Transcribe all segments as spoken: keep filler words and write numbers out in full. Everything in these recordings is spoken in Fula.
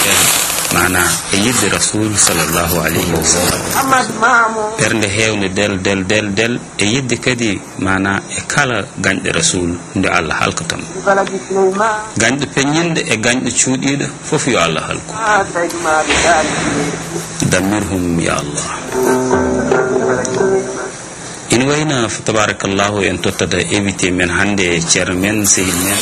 en mana e yidde rasul sallallahu alayhi wa sallam ɓernde heewde del del del del e yidde kadi mana e kala gañɗe rasul nde Allah halka tan gañɗe peññinde e gañɗe cuuɗiɗe fof yo Allah halku dammirhum ya Allah ina wayna fa tabarakallahu en tottata évité men hande e ceerno men sehil men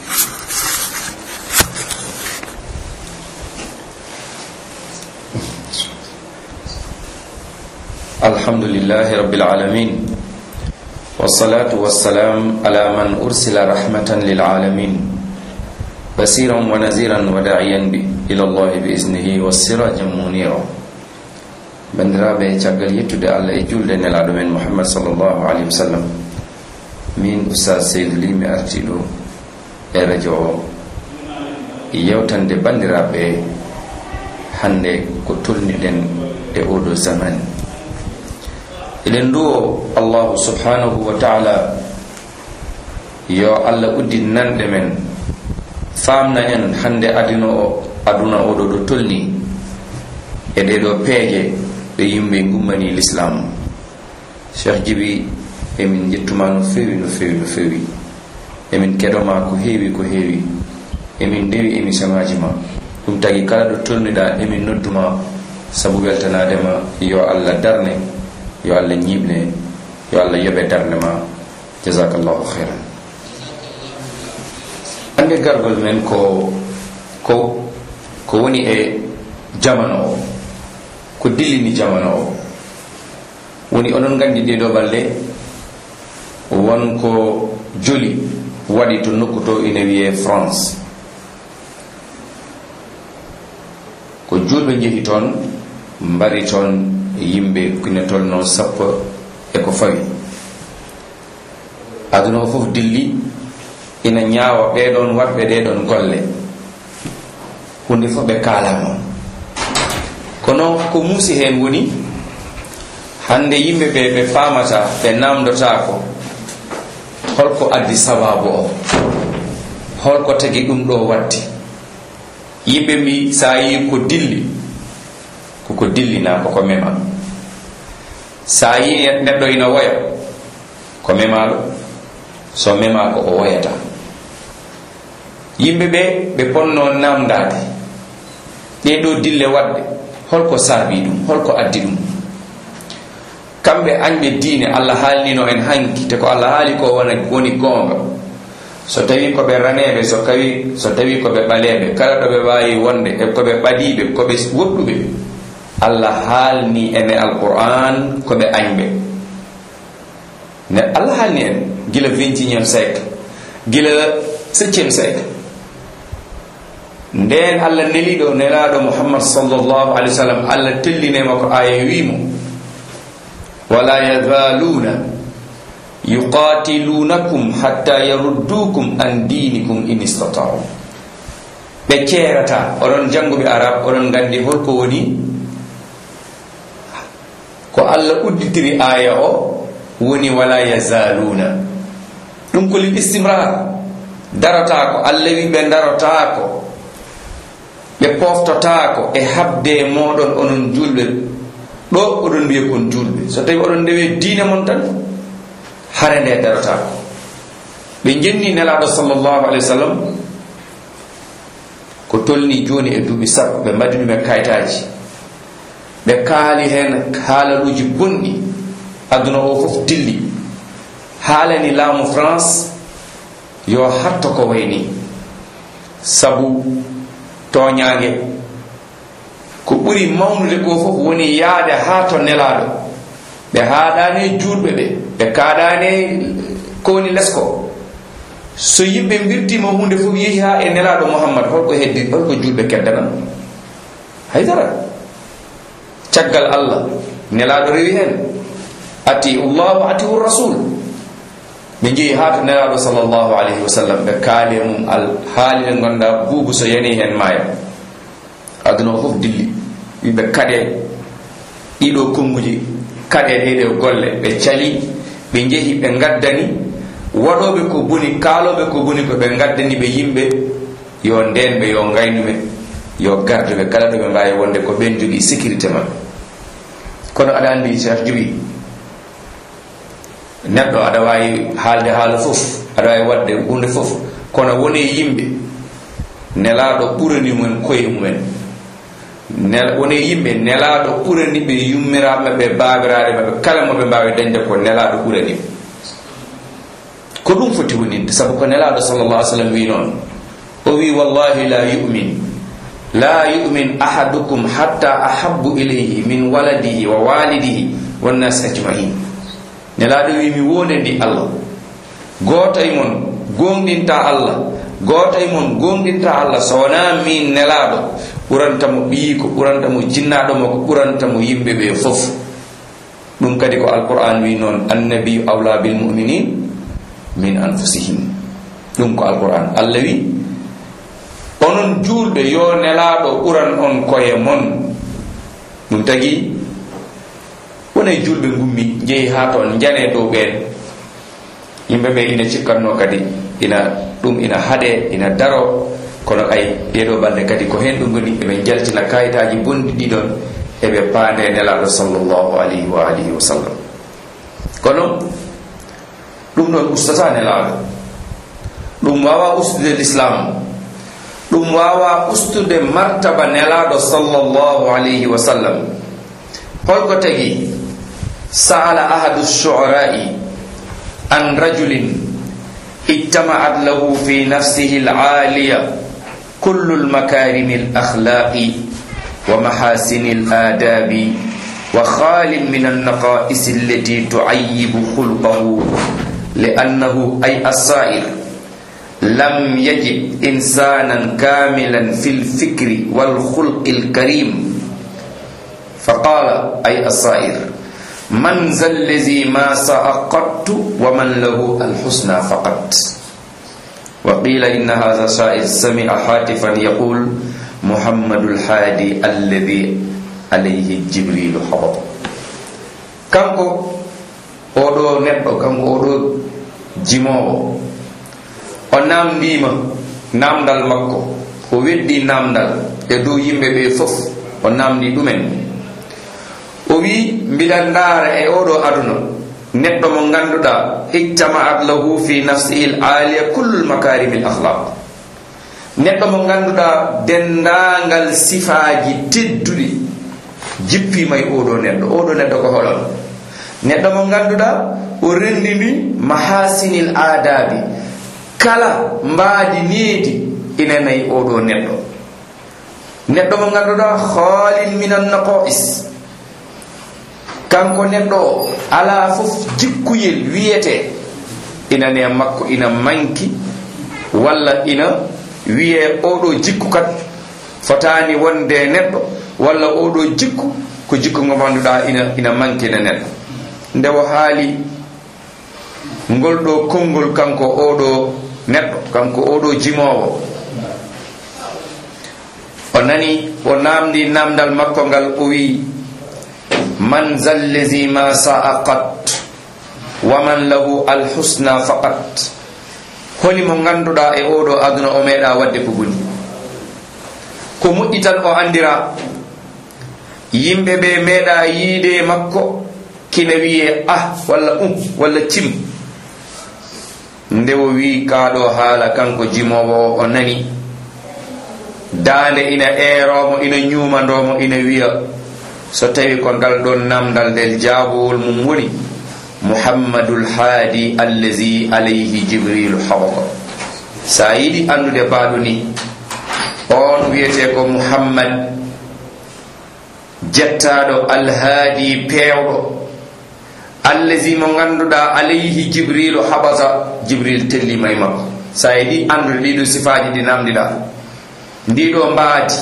alhamdulillahi rabbil alamin wassalatu wassalam ala man ursila rahmatan lil alamin basiran wa naziran wa da'iyan bi ila Allah bi iznihi wassirajan munira bandiraɓe caggal yettude Allah e julde nelaɗo men Muhammad sallallahu alayhi wa sallam min Oustaz Seydou Ly mi arti ɗo e radio o yewtande bandiraɓe hande ko tolniɗen e oɗo zaman eɗen duwo allahu subhanahu wa taala yo Allah uddi nanɗe men famna en hande aduna o aduna oɗo ɗo tolni e ɗeɗo peeje ɗe yimɓe gummani l'islam. Cheikh Djiby emin jettuma no fewi no fewi no fewi emin keɗoma ko heewi ko heewi emin ndewi émission ngaji ma ɗum tagi kala ɗo tolniɗa emin nodduma sabu weltanadema yo Allah darne yo Allah ñiɓne yo Allah yoɓe darde ma jazakallahu khairan. ande gargol men ko ko ko woni e jamano o ko dillini jamano o woni onon gandi ɗe ɗo balɗe won ko joli waɗi to nokku to ina wiye France ko julɓe jehi toon mbari toon yimɓe kine tolno sappo e ko fawi aduna o fof dilli ina ñaawa ɓeɗon waɗɓe ɗeɗon golle hunde fof ɓe kaalama kono ko muusi hen woni hande yimɓe ɓe ɓe famata ɓe namdotako holko addi sababu o holko tagi ɗum ɗo watti yimɓe mbi sa yi ko dilli koko dillina koko mema sa yi neɗɗo ina woya ko memaɗo so mema ko o woyata yimɓe ɓe ɓe ponno namdade ɗeɗo dille wadde holko saabi ɗum holko addi ɗum kamɓe añɓe diine Allah haalnino en hanki te ko Allah haali ko wona woni gonga so tawi koɓe raneɓe so kawi so tawi koɓe ɓaleɓe kala ɗo ɓe wawi wonde e koɓe ɓaɗiɓe koɓe woɗɗuɓe Allah haalni ene alquran koɓe añɓe ne Allah haalni en gila vingt et unième siècle gila septième siècle nden Allah neliɗo nelaɗo Muhammad sallallahu alayhi wa sallam Allah tellinema ko aya wimo wala yazaluna yuqatilunakum hatta yaruddukum an dinikum in istata'u ɓe ceerata oɗon janguɓe arab oɗon gandi holko woni ko Allah udditiri aya o woni wala yazaluna ɗum ko lil istimrar darata ko Allah wi ɓe darata ko ɓe poftotako e habde moɗon onon julɓe ɗo oɗon mbiya kon julɓe so tawi oɗon ndewe diine mon tan hare nde darotako ɓe jenni nelaɗo sallllahu alayhi wa sallam ko tolni joni e duuɓi sappo ɓe mbadi ɗum e kayitaji ɓe kaali hen haalaluji bonɗi aduna o fof dilli haalani laamu France yo hatto ko wayni sabu toñague ko ɓuri mawnude ko fof woni yaade ha to nelaɗo ɓe haaɗani juurɓe ɓe ɓe kaɗani ko woni lesko so yimɓe birtima hunde fof yeehi ha e nelaɗo Muhammad holko heddi holko juurɓe keddana haydara caggal Allah nelaɗo rewi hen ati Allah wa ati rasul ɓe jeehi ha to nelaɗo sallllahu alayhi wa sallam ɓe kaali mum al haali nde gonda buubu so yani hen maaya aduna o fof dilli ɓe kaɗe ɗiɗo konguji kaɗe ɗeɗe golle ɓe cali ɓe jeehi ɓe gaddani waɗoɓe ko boni kaaloɓe ko boni ko ɓe gaddani ɓe yimɓe yo nden ɓe yo gaynuɓe yo garde ɓe kala ɗo ɓe mbawi wonde ko ɓen jogui sécurité maɓɓe. kono aɗa andi Cheikh Djiby neɗɗo aɗa wawi haalde haala foof, aɗa wawi wadde hunde foof, kono woni yimɓe nelaɗo ɓurani mumen koye mumen, woni yimɓe nelaɗo ɓurani ɓe yummiraɓe ɓe babiraɓe maɓɓe kala moɓe mbawi dañde ko nelaɗo ɓurani ko ɗum foti woninde. saabu ko nelaɗo sallallah alih sallam wi noon, o wi wallahi la yumin la yumin ahadukum hatta ahabbu ilayhi min waladihi wa walidihi wannasi ajmain. nelaɗo wi mi wonendi Allah, goto e mon gonɗinta Allah, goto e mon gonɗinta Allah so wona min nelaɗo ɓurantamo ɓii ko ɓurantamo jinnaɗo mo ko ɓurantamo yimɓe ɓe fof. ɗum kadi ko alquran wi noon, annabiyu awla bil muminin min anfusihim. ɗum ko alquran. Allah wi onon julɓe yo nelaɗo ɓuran on koye mon. ɗum tagi wonay julɓe gummi jeeyi ha toon jane dow ɓen, yimɓeɓe ina cikkanno kadi ina ɗum ina haɗe ina daro, kono ay ɗeɗo balɗe kadi ko hen ɗum goni eɓe jaltina kayitaji bondi ɗiɗon eɓe paande nelaɗo sallllahu alayhi wa alihi wa sallam. kono ɗum ɗon ustata nelaɗo, ɗum wawa ustude l'islam, ɗum wawa ustude martaba nelaɗo sallllahu alayhi wa sallam. holko tagi sa'ala ahadu shu'ara'i an rajulin ijtama'at lahu fi nafsihi al-'aliya kullu al-makarimi al-akhlaqi wa mahasini al-adabi wa khalin min an-naqa'is allati tu'ayyibu khulqahu li'annahu ay as-sa'ir lam yajid insanan kamilan fil fikri wal khulqil karim. faqala ay as-sa'ir man zal ladhi ma sa'aqattu wa man lahu al-husna faqat. wa qila inna hadha sa'ir sami'a hatifan yaqul muhammadul hadi alladhi alayhi jibril habata. kanko oɗo neɗɗo, kanko oɗo jimowo, o namdima namdal makko, o weddi namdal e dow yimɓe ɓe fof, o namdi ɗumen. o wi mbiɗa ndaara e oɗo aduna neɗɗo mo ganduɗa ijtama'at lahu fi nafsihi al-aliya kullu al-makarimi al-akhlaq, neɗɗo mo ganduɗa dendagal sifaji tedduɗi jippima e oɗo neɗɗo. oɗo neɗɗo ko holon? neɗɗo mo ganduɗa o rendini mahasinil adabi, kala mbaadi needi ina nayi oɗo neɗɗo. neɗɗo mo ganduɗa khalin min an-naqais, kanko neɗɗo ala fof jikkuyel wiyete ina ne makko ina manki, walla ina wiye oɗo jikku kat fotani wonde neɗɗo, walla oɗo jikku ko jikku ngo ganduɗa ina ina manki ne neɗɗo. nde o haali ngol ɗo konngol kanko oɗo neɗɗo, kanko oɗo jimowo, o nani o namdi namdal makko ngal, o wi man zal ladhi ma sa'aqat wa man lahu al-husna faqat. honi mo ganduɗa e oɗo aduna o meeɗa wadde ko boni, ko moƴƴi tan o andira. yimɓe ɓe meeɗa yiide makko kina wiye ah walla um walla cim. nde o wi kaɗo haala kanko jimowo, o nani dande ina eeromo, ina ñumandomo, ina wiya so tawi ko ngal ɗon namdal del jaabowol mum woni muhammadul hadi allazi alayhi jibrilu habata. sa yiɗi andude baɗo ni, on wiyete ko muhammad jettaɗo alhaadi pewɗo, allazi mo ganduɗa alayhi jibrilu habata, jibril tellima e makko. sa yiɗi andude ɗiɗo sifaji ɗi namdiɗa, ndiɗo mbaadi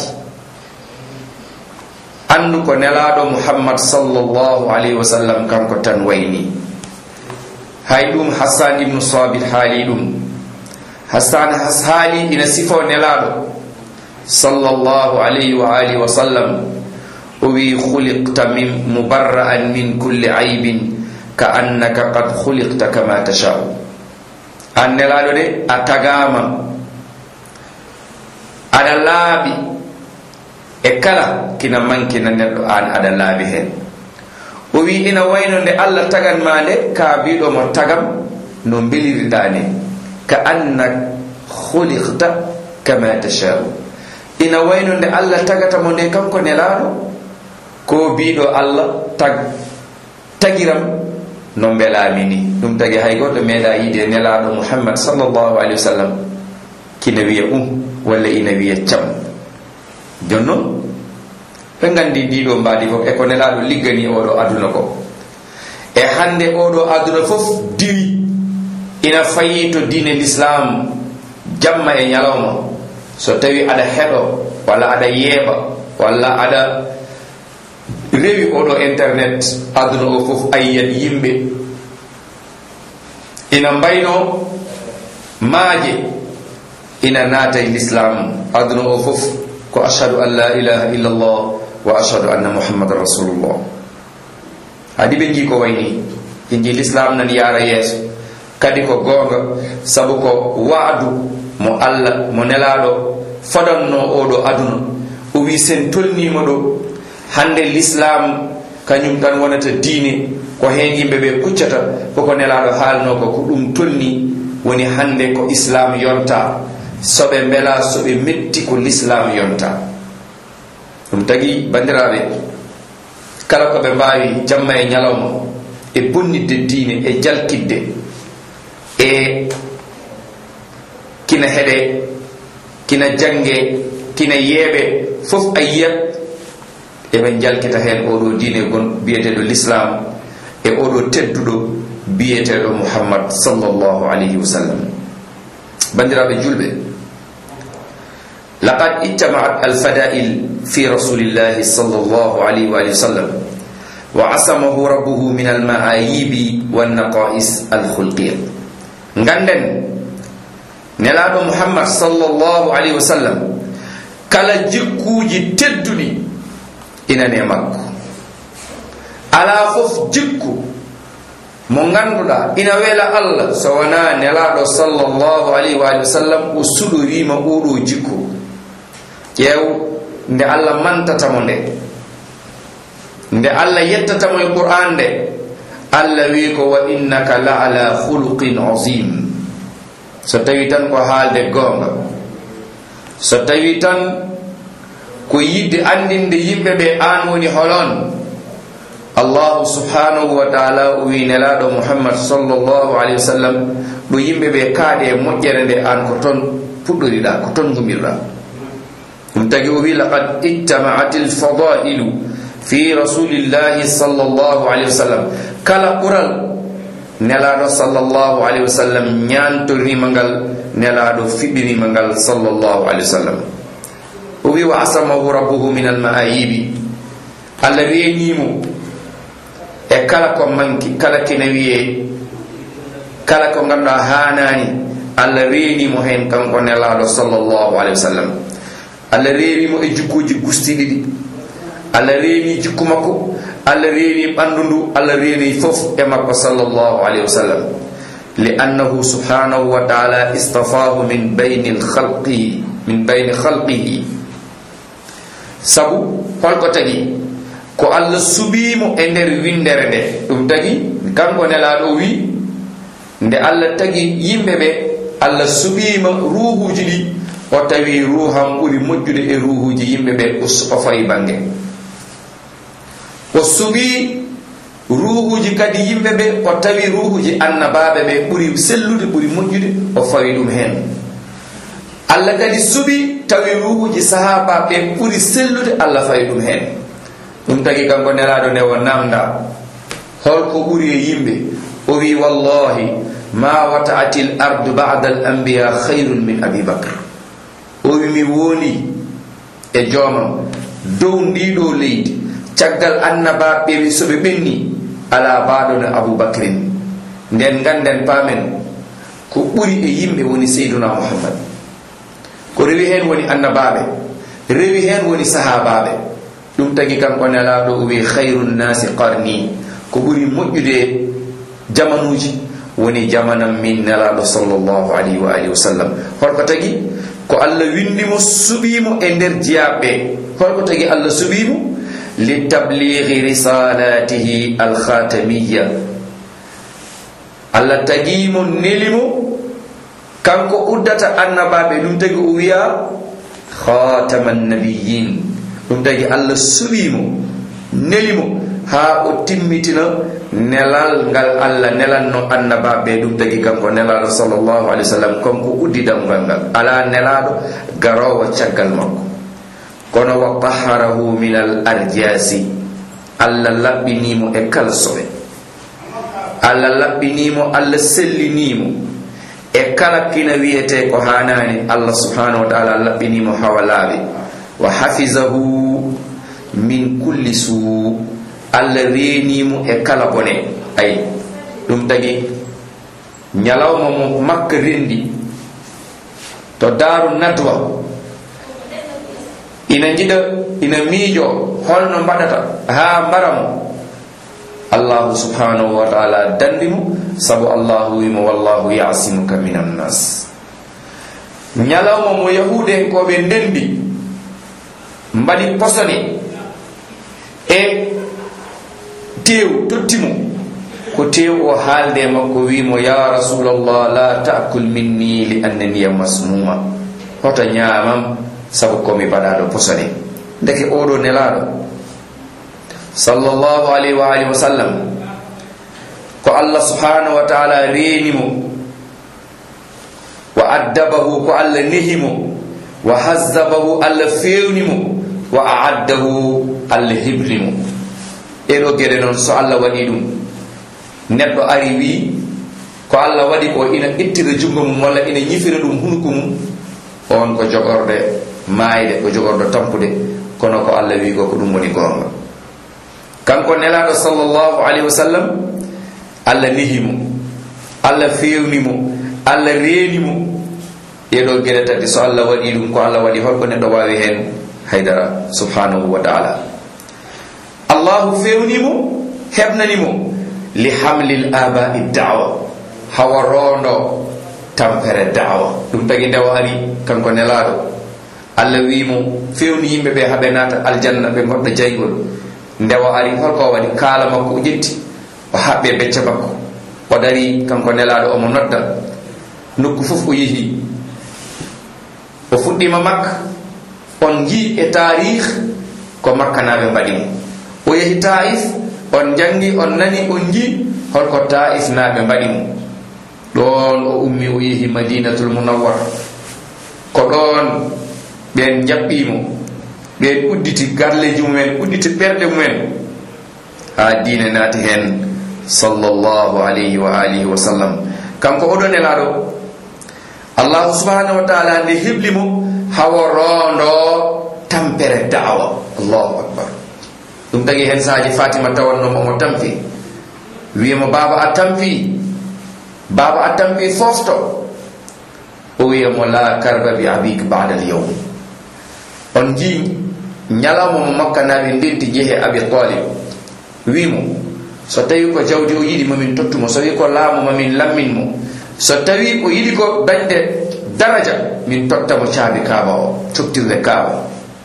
andu ko nelaɗo muhammad sallallahu alayhi wa sallam kanko tan wayni. hay ɗum hassan ibnu sabit haali ɗum. hassan has haali ina sifo nelaɗo sallallahu alayhi wa alihi wa sallam, o wi khuliqta min mubarra'an min kulli aybin ka annaka qad khuliqta kama tasha'u. an nelaɗo de a tagama, aɗa laaɓi, e kala kina mankina neɗɗo an aɗa laabi hen. O wi ina wayno nde Allah tagan ma nde ka biɗo mo tagam no beliriɗa ne ka anna khuliqta kama tashau. Ina wayno nde Allah tagata mo nde kanko nelaɗo ko biɗo Allah tag tagiram no belami ni. Ɗum tagi hay goɗɗo meeɗa yide nelaɗo Muhammad sallallahu alaihi wasallam kina wiya um walla ina wiya cam. Jonnon ɓe gandi ndiɗo mbaɗi fof e ko nelaɗo liggani oɗo aduna ko. E hande oɗo aduna fof diwi ina fayi to diine l'islam jamma e ñalawma. So tawi aɗa heɗo walla aɗa yeeɓa walla aɗa rewi oɗo internet aduna o fof ayyat yimɓe ina mbayno maaje ina naata e l'islam aduna o fof ko ashhadu an la ilaha illa allah wa ashhadu anna muhammadan rasulullah. Hadi ɓe jii ko wayni ɓe jii l'islam nan yaara yeeso kadi ko goonga sabu ko waadu mo Allah mo nelaɗo fadanno oɗo aduna. O wi sen tolnima ɗo hande l'islam kañum tan wonata diine ko hen yimɓe ɓe kuccata koko nelaɗo haalno ko ko ɗum tolni woni hande ko islam yonta soɓe bela soɓe metti ko l'islam yonta. Ɗum tagi bandiraɓe kala ko ɓe mbawi jamma e ñalawma e bonnidde diine e jalkidde e kina heɗe kina jange kina yeeɓe fof a yiyat eɓe jalkita hen oɗo diine gon biyeteɗo l'islam e oɗo tedduɗo biyeteɗo Muhammad sallallahu alayhi wa sallam. bandiraɓe julɓe, laqad ijtama'at al-fada'il fi rasulillahi sallallahu alayhi wa sallam wa asamahu rabbuhu min al-ma'ayibi wan naqa'is al-khulqiyya. Nganden nelaɗo Muhammad sallallahu alayhi wa sallam kala jikkuji tedduɗi inane makko. Ala fof jikku mo ganduɗa ina wela Allah so wona nelaɗo sallallahu alayhi wa sallam o suɗorima oɗo jikku. ƴeew nde Allah mantatamo nde nde Allah yettatamo e Qur'an nde Allah wi ko wa innaka la ala khuluqin azim. So tawi tan ko haalde gonga, so tawi tan ko yidde andinde yimɓe ɓe an woni holon, Allah subhanahu wa ta'ala o wi nelaɗo Muhammad sallallahu alayhi wa sallam ɗo yimɓe ɓe kaaɗe e moƴƴere nde an ko ton puɗɗoriɗa, ko ton gumirɗa. ɗum tagi o wi laqad ijtama'at al-fada'ilu fi rasulillahi sallallahu alayhi wa sallam. Kala ɓural nelaɗo sallallahu alayhi wa sallam ñantorima ngal nelaɗo fiɗɗirima ngal sallallahu alayhi wa sallam. O wi wa asamahu rabbuhu min al-ma'ayibi. Allah weenimo e kala ko manki, kala kene wiye, kala ko ganduɗa hanani, Allah weenimo hen kanko nelaɗo sallallahu alayhi wa sallam. Allah reerimo e jikkuji gustiɗi ɗi, Allah reeni jikku makko, Allah reeni ɓandu ndu, Allah reeni fof e makko sallallahu alayhi wa sallam. li annahu subhanahu wa ta'ala istafahu min bayni khalqihi min bayni khalqihi. Sabu holko tagi ko Allah subimo e nder windere nde. Ɗum tagi kanko nelaɗo wi nde Allah tagi yimɓe ɓe Allah subima ruhuji ɗi, o tawi ruham ɓuri moƴƴude e ruhuji yimɓe ɓe o fayi bange. O subi ruhuji kadi yimɓe ɓe o tawi ruhuji annabaɓe ɓe ɓuri sellude ɓuri moƴƴude o fawi ɗum hen. Allah kadi subi tawi ruhuji sahaba ɓe ɓuri sellude, Allah fawi ɗum hen. ɗum tagi kanko nelaɗo nde o namda holko ɓuri e yimɓe. O wi wallahi ma wata'ati l ardu ba'da al anbiya khayrun min abi bakr. O wi mi woni e joomam dow ndiɗo leydi caggal annabaɓe soɓe ɓenni ala baɗono aboubacrin. nden ganden pamen ko ɓuri e yimɓe woni seyduna muhammad. ko rewi hen woni annabaɓe, rewi hen woni sahabaɓe. ɗum tagi kanko nelaɗo o wi khayru nnasi qarni, ko ɓuri moƴƴude jamanuji woni jamanam min nelaɗo sallllahu alayhi wa alihi wa sallam. holko tagi ko Allah windimo suɓimo e nder jiyaɓe holko tagi Allah suɓimo li tablighi risalatihi alkhatamiyya Allah tagimo nelimo kanko uddata annabaɓe ɗum tagi o wiya khataman nabiyyin ɗum tagi Allah suɓimo nelimo ha o timmitina nelal ngal Allah nelanno annabaɓe ɗum tagi kanko nelaɗo sallllahu alih wa sallam kanko uddi damgal ngal ala nelaɗo garowo caggal makko kono wa taharahu min al arjasi Allah laɓɓinimo e kala soɓe Allah laɓɓinimo Allah sellinimo e kala kina wiyete ko hanani Allah subhanahu wa ta'ala laɓɓinimo hawa laaɓi wa hafizahu min kulli suu Allah reenimo e kala bone ay ɗum tagi ñalawma mo makka rendi to daaru nadwa ina jiɗa ina miijo holno mbaɗata ha mbaramo Allahu subhanahu wa ta'ala dandimo sabu Allahu wimo wallahu yasimuka min annas ñalawma mo yahude ko ɓe ndendi mbaɗi posone e tew tottimo ko tew o haalde makko wimo ya rasulallah la ta'kul minni li annani masmuma hoto ñaamam sabu komi baɗaɗo posone ndeke oɗo nelaɗo sallallahu alayhi wa alihi wa sallam ko Allah subhanahu wa ta'ala reenimo wa addabahu ko Allah nehimo wa hazzabahu Allah fewnimo wa a'addahu Allah hibrimo eɗo gueɗe noon so Allah waɗi ɗum neɗɗo ari wi ko Allah waɗi ko ina ittira jungo mum walla ina ñifira ɗum hunuko mum on ko jogorde maayde ko jogordo tampude kono ko Allah wi ko ko ɗum woni gonga kanko nelaɗo sallllahu alayhi wa sallam Allah nehimo Allah fewnimo Allah reenimo eɗo gueɗe tati so Allah waɗi ɗum ko Allah waɗi holko neɗɗo wawi hen haydara subhanahu wa ta'ala Allahu fewnimo hebnanimo li hamlil aba'i da'wa hawa rondo tampere da'wa ɗum tagi ndewa ari kanko nelaɗo Allah wimo fewni yimɓe ɓe haɓe nata aljanna ɓe goɗɗo jaygol ndewa ari holko waɗi kaala makko o ƴetti o haɓɓe becce makko o dari kanko nelaɗo omo nodda nokku fof o yeehi o fuɗɗima makka on ji e tarikh ko makkanaɓe mbaɗimo o yehi taif on jangi on nani on ji holko taif naɓe mbaɗimo ɗon o ummi o yehi madinatul munawwar ko ɗon ɓen jaɓɓimo ɓen udditi garleji mumen udditi ɓerɗe mumen ha diine naati hen sallllahu alayhi wa alihi wa sallam kanko oɗo nelaɗo allahu subhanahu wa ta'ala nde heblimo hawa rondo tampere da'wa allahu akbar ɗum tagi hen saaji fatima tawannoma omo tampi wiyamo baba a tampi baba a tampi fofto o wiyamo la karba bi abik ba'da al yawm on ji ñalawma mo makka naɓe ndenti jeehe abi talib wimo so tawi ko jawdi o yiɗi mamin tottumo so wi ko laamu mamin lamminmo so tawi o yiɗi ko dañde daraja min tottamo caabi kaaba o coktirde kaaba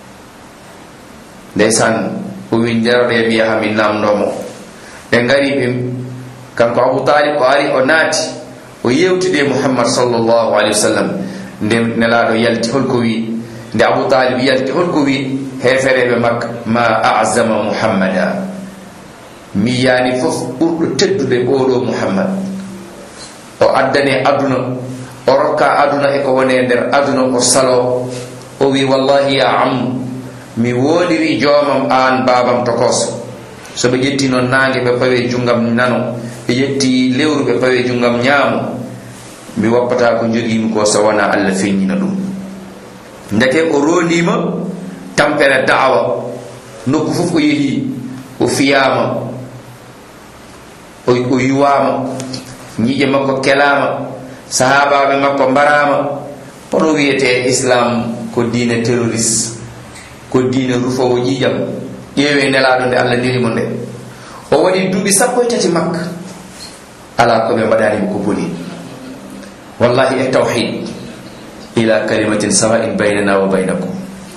ndeysan o wi nderoɗe mi yaha min namdomo ɓe ngari ɓe kanko abou talib o ari o naati o yewtide muhammad sallllahu alayhi wa sallam nde nelaɗo yalti holko wi nde abou talib yalti holko wi hefereɓe makka ma azama muhammada mi yani fof ɓurɗo teddude ɓoɗo muhammad o addane aduna o rokka aduna e ko wone nder aduna o salo o wi wallahi ya am mi wodiri joomam an babam tokoso so ɓe ƴetti noon nangue ɓe pawe junggam nano ɓe ƴetti lewru ɓe pawe junggam ñaamo mi woppata ko jogimi ko so wona Allah feññina ɗum ndeke o rondima tampere da'wa nokku fof o yeehi o fiyama o yuwama ñiƴe makko kelama sahabaɓe makko mbarama pono wiyete islam ko diine terroriste ko diine rufowo ƴiƴam ƴeewe nelaɗo nde Allah nirimo nde o waɗi duuɓi sappo e tati makka ala koɓe mbaɗanimo ko boni wallahi e tawhid ila kalimatin sawa'in baynana wa baynakum.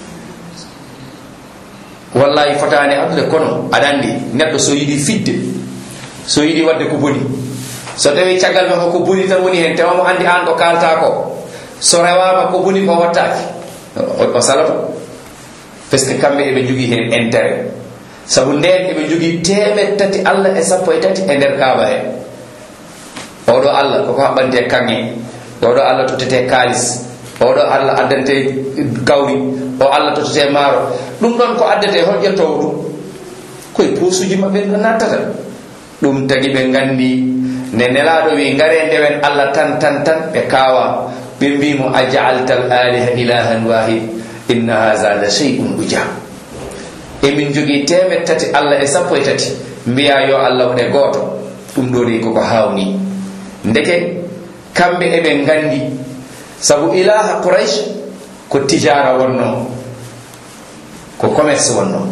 wallahi fotani abde kono adandi neddo so yidi fidde so yidi wadde ko boni so tawi ciagal ma ko boni tan woni hen tawamo andi an do kalta ko so rewama ko boni ko wattaki o salato parce que kambe e be jogi hen intérêt sabu nden e be jogi teme tati Allah e sappo e tati e der kaaba he odo Allah ko ko habante kangi odo Allah to tete kalis odo Allah addante gawri o Allah to tete maro dum don ko addete hol jetto dum koy posuji mabbe do natata dum tagi be gandi ne nelado wi ngare ndewen Allah tan tan tan be kawa be mbimo aj'altal alaha ilahan wahid inna hadha la shay'un ujab e min jogi teme tati Allah e sappo e tati mbiya yo Allah wone goto dum do ri ko ko hawni ndeke kambe e be gandi sabu ilaha quraish ko tijara wonno ko commerce wonno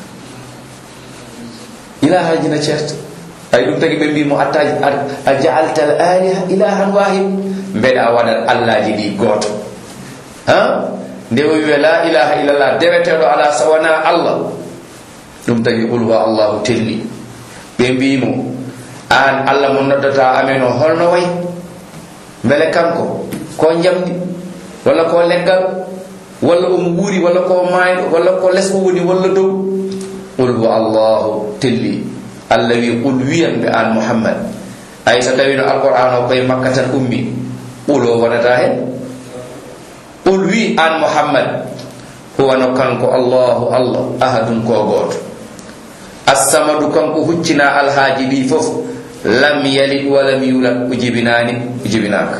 ilaha jina certo ay dum tagi be mbi mo attaji aj'altal alaha ilahan wahid mbeda wada Allah ji di goto ha ndewo wi la ilaha illallah dewetedo ala sawana Allah dum tagi qul wa Allahu tilli be mbi mo an Allah mo noddata ameno holno way mbele kanko ko jamdi wala ko leggal wala o mburi wala ko maaydo wala ko lesbo woni wala dow qul wa Allahu tilli Allah wi qul wiyan be an Muhammad ay sa tawino alquran o koy makka tan ummi ulo wonata hen qul wi an Muhammad huwa no kanko Allahu Allah ahadun ko goto as-samadu kanko huccina alhaaji bi fof lam yalid wa lam yulad ujibinani ujibinaka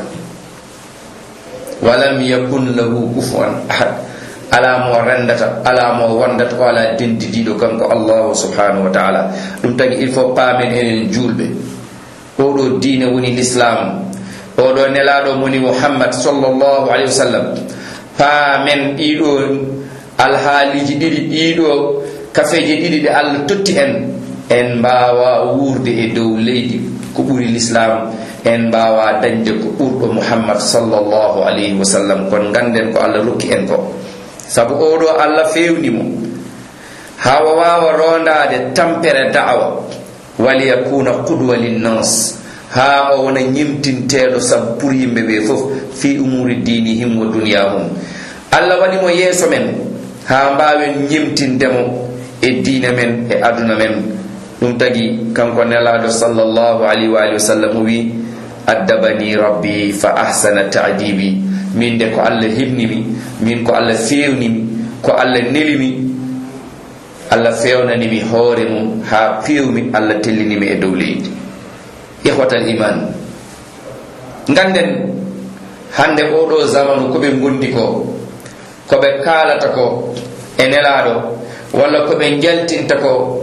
wa lam yakun lahu kufuwan ahad ala mo randata ala mo wandata wala dendidido kanko Allah subhanahu wa ta'ala dum tagi il faut paamen enen julbe odo diine woni l'islam odo nelado moni Muhammad sallallahu alaihi wasallam paamen dido alhaaliji didi dido kafeje didi de Allah totti en en bawa wurde e dow leydi ko buri l'islam en bawa dañde ko burdo Muhammad sallallahu alaihi wasallam kon ganden ko Allah rokki en ko sabu odo Allah fewnimo hawa wawa rondade tampere da'wa wali yakuna qudwa linnas ha o wona nyimtintedo sab pour yimbe be fof fi umuri dinihim wa dunyahum Allah wadi mo yeso men ha mbaawen nyimtindemo e diina men e aduna men dum tagi kanko nelado sallallahu alaihi wa alihi wasallam wi addabani rabbi fa ahsana ta'dibi min de ko Allah hibnimi min ko Allah fewnimi ko Allah nelimi Allah fewnani mi hoore mum ha pewmi Allah tellinimi e dow leydi ikhwatal iman nganden hande odo zamanu ko be gondi ko ko be kalata ko e nelado walla ko be jaltinta ko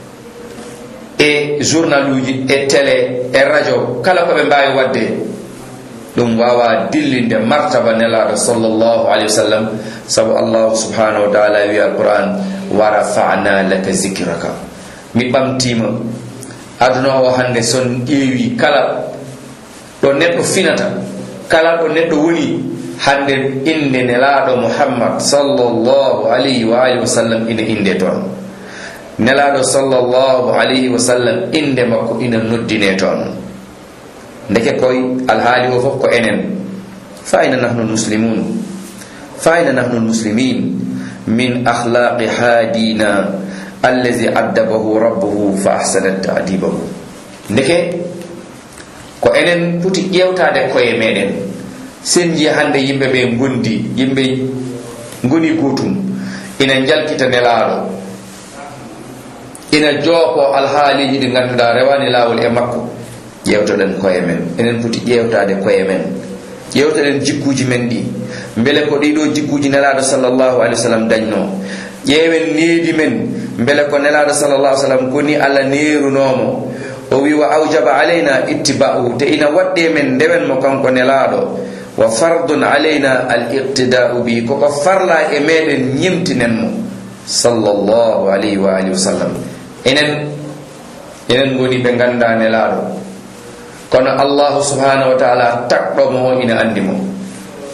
e journaluji e télé e radio kala ko be mbaawi wadde dum wawa dillinde martaba nelado sallallahu alaihi wasallam sabu Allah subhanahu wa ta'ala wi alquran wa rafa'na laka zikraka mi bamtima aduna o hande son ewi kala do neddo finata kala do neddo woni hande inde nelado Muhammad sallallahu alaihi wa alihi wasallam ina inde ton nelado sallallahu alaihi wasallam inde makko ina noddine ton ndeke koy alhaali o fof ko enen fa ina nahnu muslimun fa ina nahnu muslimin min akhlaqi hadina allazi addabahu rabbuhu fa ahsana ta'dibahu ndeke ko enen puti ƴewtade koye meɗen sen ji hande yimɓe ɓe gondi yimɓe ngoni gotum ina jalkita nelaaɗo ina joopo alhaaliji ɗi ganduɗa rewani lawol e makko ƴewtoɗen koye men enen poti ƴewtade koye men ƴewtoɗen jikkuji men ɗi beele ko ɗiɗo jikkuji nelaɗo sallllahu alih wa sallam dañno ƴeewen needi men beele ko nelaɗo sallllahu alih wa sallam koni Allah neerunomo o wi wa awjaba alayna ittiba'u te ina waɗɗe men ndewen mo kanko nelaɗo wa fardun alayna al iqtida'u bi koko farla e meɗen ñimtinen mo sallllahu alayhi wa alihi wa sallam enen enen goni ɓe ganda nelaɗo kono Allah subhanahu wa ta'ala takɗo mo ina andi mo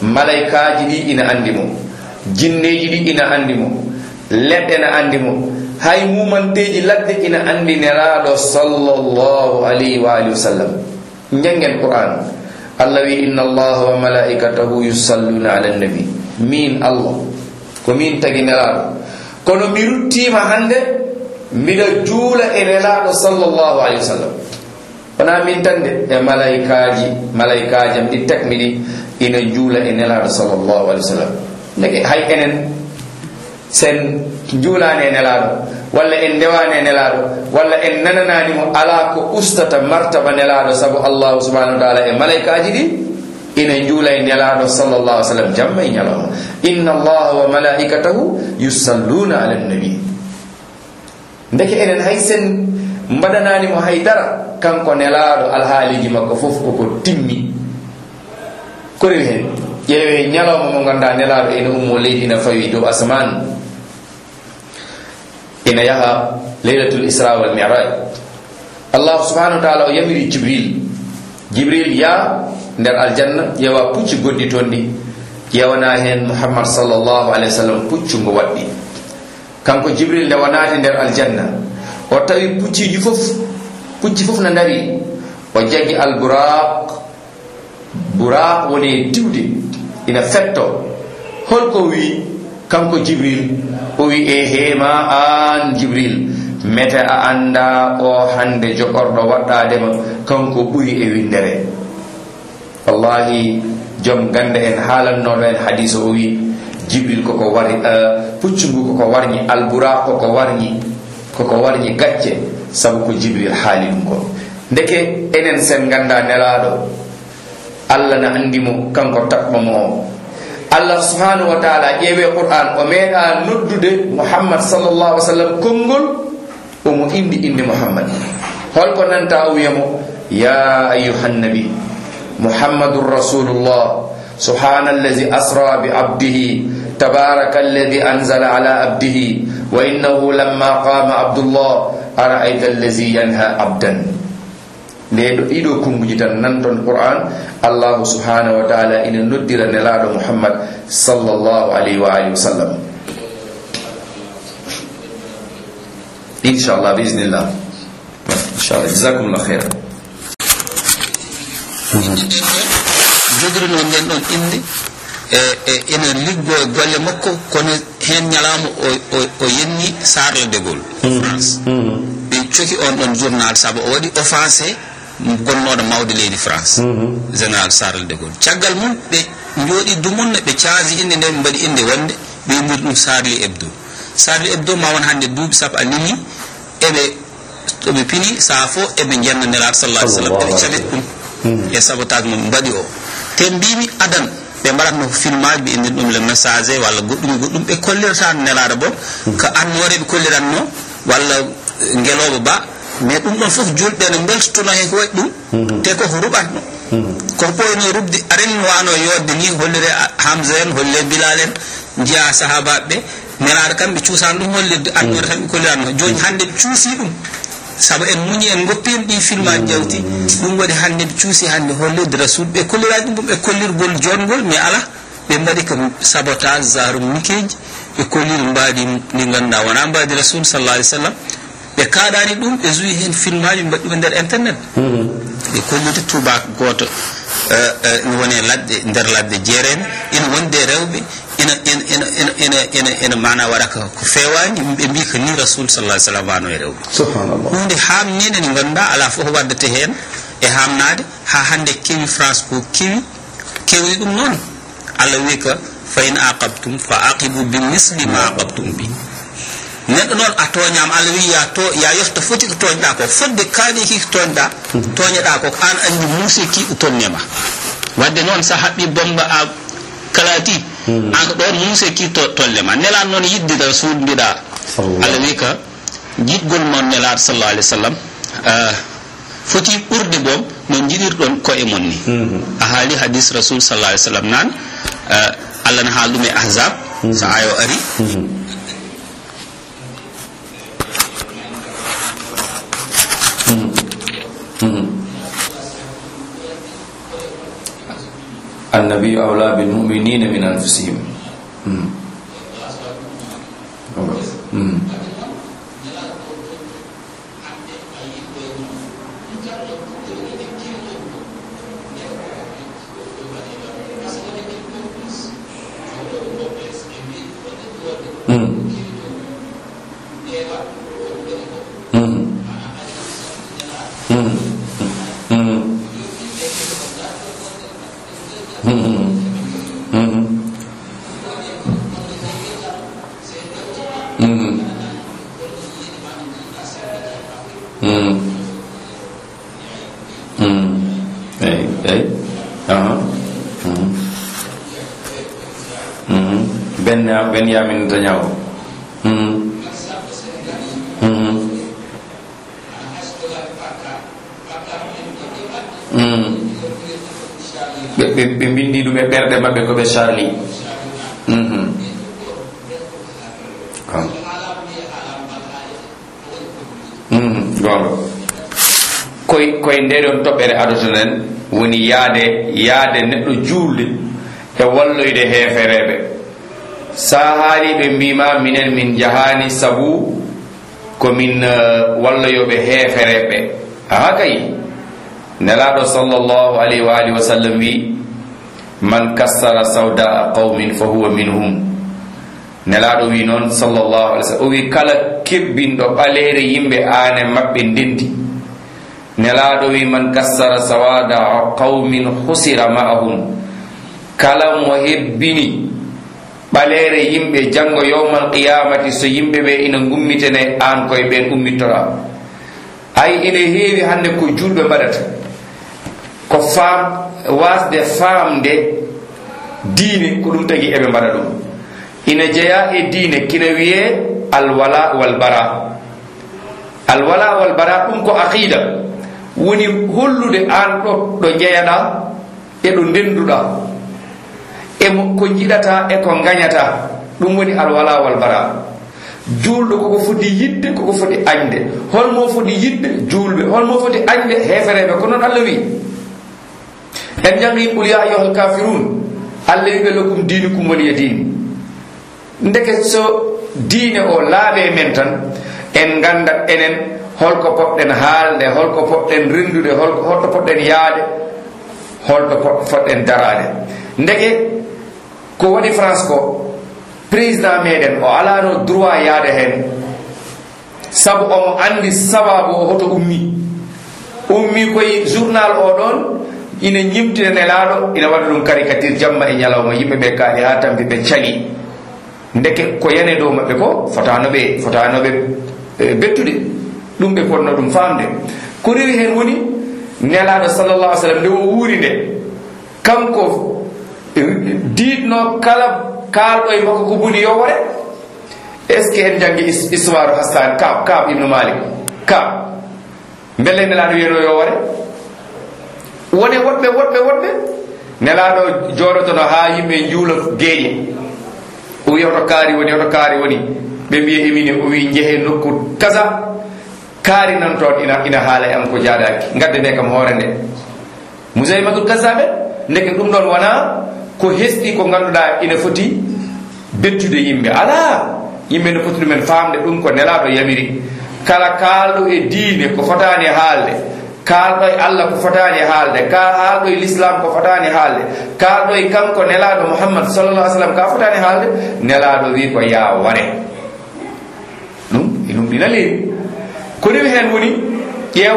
malaikaji ɗi ina andi mo, jinneji ɗi ina andi mo, leɗɗe na andi mo, hay mumanteji ladde ina andi nelaɗo sallallahu alayhi wa alihi wa sallam. Jangen Qur'an, Allah wi inna allaha wa malaikatahu yusalluna ala nabi. Min Allah ko min tagi nelaɗo, kono mi ruttima hande mbiɗa juula e nelaɗo sallallahu alayhi wa sallam. wona min tan de e malaikaji malaikaji am ɗi tekmi ɗi ina juula e nelaɗo sallallahu alayhi wa sallam. Ndeke hay enen sen juulani e nelaɗo, walla en ndewani e nelaɗo, walla en nananani mo ala ko ustata martaba nelaɗo, sabu allahu subhanahu wa taala e malaikaji ɗi ina juula e nelaɗo sallallahu alayhi wa sallam jamma e ñalawma. inna allaha wa malaikatahu yusalluna ala nabi. Ndeke enen hay sen mbaɗanani mo haydara, kanko nelaɗo alhaaliji makko fof koko timmi. Korel hen ƴeewe ñalawma mo ganduɗa nelaɗo ina ummo leydi, ina fawi dow asman, ina yaha laylatul isra wal mi'raj. Allah subhanahu wa ta'ala o yamiri Jibril, Jibril ya nder aljanna ƴeewa pucci goddi toon ɗi, ƴewana hen Muhammad sallallahu alayhi wa sallam puccu ngo waɗɗi. Kanko Jibril nde wonati nder aljanna, o tawi pucciji fof pucci fof na dari, o jaggi al buraq. Buraq woni diwde, ina fetto. Holko wi kanko Jibril? O wi e hema an Jibril, mete a anda o hande jokorɗo waɗɗadema kanko ɓuri e windere. Wallahi joom ganda en haalannoɗo en hadis o wi Jibril koko wari uh, puccu ngu koko warñi albura koko warñi koko warñi gacce, sabu ko Jibril haali ɗum ko. Ndeke enen sen ganda nelaɗo Allah na andimo kanko taɓɓamo o. Allah subhanahu wa ta'ala ƴeewe Qur'an o meeɗa noddude Muhammad sallallahu alaihi wa sallam konngol omo indi inde Muhammad. Holko nanta o wiyamo ya ayyuhan nabi Muhammadur rasulullah subhanallazi asra bi abdihi tabarakallazi anzala ala abdihi wa innahu lamma qama abdullah ara'aita allazi yanha abdan. Nde ɗo ɗiɗo konguji tan nanton Qur'an, Allah subhanahu wa ta'ala ina noddira nelaɗo Muhammad sallallahu alayhi wa alihi wa sallam. Inshallah biiznillah, inshallah, jazakumullah khair. jogiri noon nden ɗon inde e ina liggo e golle makko, kono hen ñalawma o yenni Charles de Gaulle France. ɓe coki on ɗon journal sabu o waɗi offensé gonnoɗo mawde leydi France, général Charles de Gaulle. caggal mum ɓe jooɗi dumunne, ɓe caasi inde nde, ɓe mbaɗi inde wonde, ɓe mbiri ɗum Charlie Hebdo. Charlie Hebdo ma won hannde duuɓi sappo a nini, eɓe toɓe pini saa fo eɓe jenna nelaɗo sallallahu alaihi wasallam, eɓe caɓet ɗum e sabotage mum mbaɗi o. te mbimi adan ɓe mbaɗatno filmage, ɓe indin ɗum le messager walla goɗɗum goɗɗum, ɓe kollirta nelaɗo bo ko annore ɓe kolliranno, walla ngeloɓo ba. mais ɗum ɗon fof julɓe ne beltotono hen ko waɗi ɗum, te koko ruɓatno, koko ɓoyno rubde. aren wano yodde ni hollire Hamza en, hollire Bilal en, jiya sahabaɓe ɓe, nelaɗo kamɓe cuusano ɗum hollirde, annore tan ɓe kolliranno. joni hande ɓe cuusi ɗum, sabu en muñi en goppino ɗi filmaji jawti, ɗum waɗi hande ɓe cuusi hande hollirde rasul. ɓe kolliraji ɗum ɓe kollirgol jongol, mais ala ɓe mbaɗi ko sabotage zarum nikeji, ɓe kolliri mbaadi ndi ganduɗa wona mbaadi rasul sallallahu alaihi wa sallam. ɓe kaɗani ɗum, ɓe joui hen filmaji mbaɗi ɗum e nder internet. ɓe kollide tubak goto ne woni ladde nder ladde jeerene, ina wonde rewɓe, ina ina ina ina ina ina mana waɗa ko fewani, ɓe mbi ko ni rasul sallallahu alaihi wasallam wano e rewɓe. Subhanallah. hunde hamnide nde ganduɗa ala fof waddete hen e hamnade, ha hande kewi France ko kewi kewni ɗum noon. Allah wi ka fa in aqabtum fa aqibu bi misli ma aqabtum bi. neɗɗo noon a toñama, Allah wi ya to ya yofta foti ko toñɗa ko, fodde kaani ki ko toñɗa toñeɗa ko an andi muuse ki ɗo tonnema. wadde noon sa haɓɓi bomba a kalati, an ko ɗon muuse ki to tollema. nelaɗo noon yiddida rasul mbiɗa, Allah wi ka jiɗgol mon nelaɗo sallallahu alaihi wasallam foti ɓurde boom no jiɗirɗon koye mon ni. a haali hadis rasul sallallahu alaihi wasallam nan, Allah na haal ɗum e ahzab, so ayo ari annabiyu awla bil muminina min anfusihim. mm. mm. Benyamin Netanyahu. mm. mm. mm. ɓe ɓe bindi ɗum e ɓerɗe maɓɓe ko ɓe Charlie. mm-hmm. ah. mm. gonga koye koye ndeɗon toɓɓere adotonen woni yaade yaade neɗɗo juulde e walloyde heefereɓe. sa haaliɓe mbima minen min jahani sabu komin uh, walloyoɓe heefereɓe. aha kay nelaɗo sallllahu alayhi wa alihi wa sallam wi man kassara sawdaa qawmin fa huwa minhum. nelaɗo wi noon sallllahu alih w sallam o wi kala kebbinɗo ɓaleere yimɓe aane maɓɓe ndendi. nelaɗo wi man kassara sawada qawmin husira ma'ahum. kala mo hebbini ɓaleere yimɓe janngo yowmal qiyamati so yimɓe ɓe ina gummitene an koye ɓen ummittoɗa. ay ina heewi hande ko julɓe mbaɗata ko faam wasde famde diine ko ɗum tagi eɓe mbaɗa ɗum. ina jeeya e diine kina wiye alwala wal bara. alwala wal bara ɗum ko aqida woni hollude an ɗo ɗo jeeyaɗa e ɗo ndenduɗa e ko jiɗata e ko gañata. ɗum woni alwala wal bara. juulɗo koko foti yidde koko foti añde. holmo foti yidde juulɓe, holmo foti añde heefereɓe. ko noon Allah wi en jangi qul ya ayyuhal kafirun. Allah wi ɓe lakum diinukum waliya diin. ndeke so diine o laaɓe men tan en gandat enen holko poɗɗen haalde, holko poɗɗen rendude, holko holto poɗɗen yaade, holto poɗɗen darade. ndeke ko waɗi France ko président meɗen o alano droit yaade hen sabu omo andi sababu o hoto ummi. ummi koye journal o ɗon ina ñimtina nelaɗo, ina waɗa ɗum caricature jamma e ñalawma. yimɓeɓe kaali ha tambi ɓe cali. ndeke ko yane dow maɓɓe ko fotanoɓe fotanoɓe bettude ɗum ɓe ponno ɗum famde. ko rewi hen woni nelaɗo sallallah alih sallam nde o wuuri nde kanko diitno kala kalɗo e makko ko buni yowore. est ce que en jangi histoire hassan kab kab ibnu malik kab mbelle nelaɗo wiyeno yowore. wone woɗɓe woɗɓe woɗɓe nelaɗo joɗotono ha yimɓe juula geeƴe. o wi oto kaari woni oto kaari woni ɓe mbiye emine o wi jeehe nokku kasa kaari nan toon ina ina haala e an ko jaaɗaki gadde nde kam hoore nde musaymatul kasaɓe. ndeke ɗum ɗon wona ko hesɗi ko ganduɗa ina foti bettude yimɓe. ala yimɓe no foti ɗumen famde ɗum ko nelaɗo yamiri. kala kalɗo e diine ko fotani haalde, kalɗo e Allah ko fotani haalde, ka haalɗo e l'islam ko fotani haalde, kalɗo e kanko nelaɗo Muhammad sallallahu alaihi wasallam ka fotani haalde. nelaɗo wi ko ya ware ɗum e ɗum ɗina leeri. ko rewi hen woni ƴeew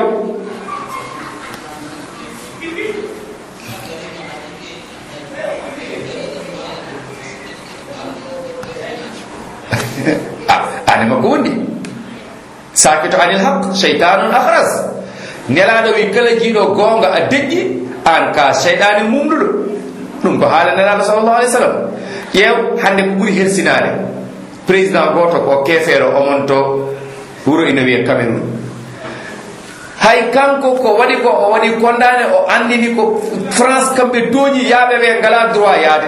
ane makko wondi sakito anil haq cheytanun ahras. nelaɗo wi kala jiiɗo gonga a deƴƴi an ka cheyɗani mumduɗo. ɗum ko haala nelaɗo sallallahu alih w sallam. ƴeew hande ko ɓuuri hersinade président goto ko kefeero omon to wuro ina wiye Cameroun. hay kanko ko waɗi ko o waɗi kondane o andini ko France kamɓe dooñi yaaɓe ɓe ngala droit yaade.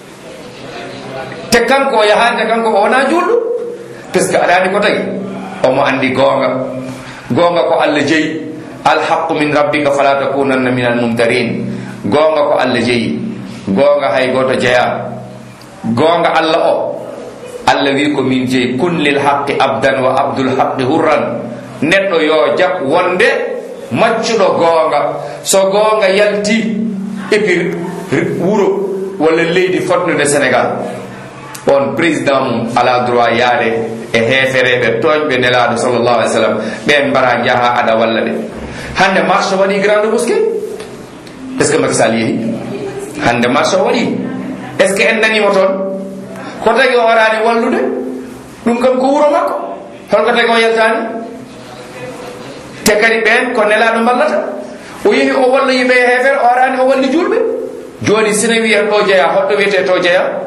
te kanko o yahande kanko o wona julɗo par ce que aɗa andi ko tagi omo andi gonga. gonga ko Allah jeeyi alhaqu min rabbika fala takunanna min almumtarin. gonga ko Allah jeeyi gonga hay goto jeeya gonga Allah o Allah wi ko min jeeyi kun lil haqqi abdan wa abdul haqqi hurran neddo yo jab wonde maccudo gonga so gonga yalti epi wuro wala leydi fotnude Sénégal on président mum ala droit yaade e hefereɓe toñɓe nelaɗo sallallahu alaihi wasallam ɓen mbara jaaha ada walla ɓe hande marche waɗi grande mosquée est ce que Macky Sall yeehi hande marche waɗi est ce que en nanimo toon ko tagi o warani wallude ɗum kam ko wuro makko holko tagi o yaltani te kadi ɓen ko nelaɗo ballata o yeehi o walla yimɓe e hefere o arani o walli julɓe joni sina wiyen ɗo jeeya hoɗɗo wiyete to jeeya